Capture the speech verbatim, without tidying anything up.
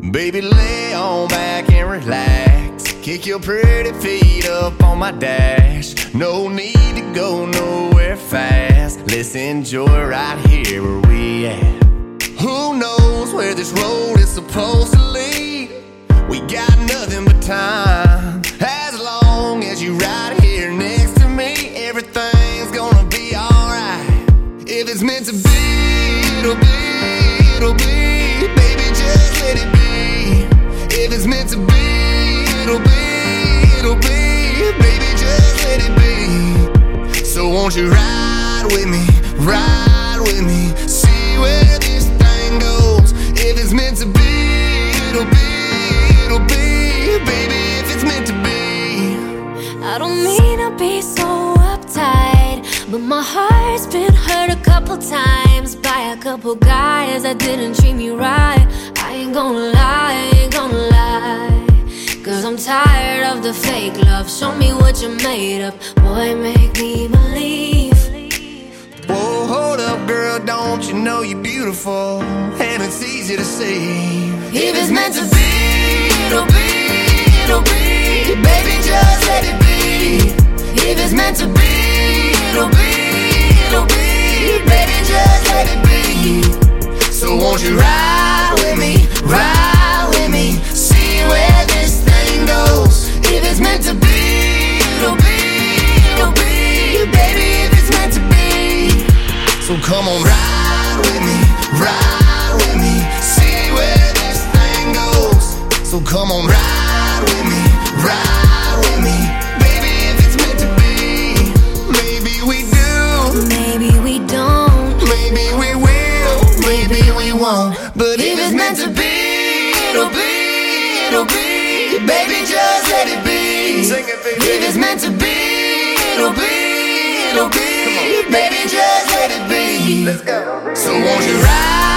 Baby, lay on back and relax. Kick your pretty feet up on my dash. No need to go nowhere fast. Let's enjoy right here where we at. Who knows where this road is supposed to lead? We got nothing but time. As long as you right here next to me, everything's gonna be alright. If it's meant to be, it'll be, it'll be. Baby, just let it be. If it's meant to be, it'll be, it'll be. Baby, just let it be. So won't you ride with me, ride with me, see where this thing goes. If it's meant to be, it'll be, it'll be. Baby, if it's meant to be. I don't mean to be so uptight, but my heart's been hurt a couple times by a couple guys that didn't treat me right. I ain't gonna lie, I ain't gonna lie, cause I'm tired of the fake love. Show me what you're made of, boy, make me believe. Whoa, hold up, girl, don't you know you're beautiful? And it's easy to see. If it's meant to be, it'll be, it'll be. Baby, just let it be. If it's meant to be, it'll be, it'll be. Baby, just let it be. So won't you ride with me, ride with me, see where this thing goes. If it's meant to be, it'll be, it'll be. Baby, if it's meant to be. So come on, ride with me, ride with me, see where this thing goes. So come on, ride with me, ride with me. Baby, if it's meant to be. Maybe we do, maybe we don't, maybe we will, maybe we won't. But if it's meant to be, it'll be, it'll be. Baby, just let it be. Sing it, baby. If it's meant to be, it'll be, it'll be. Baby, just let it be. Let's go. So won't you ride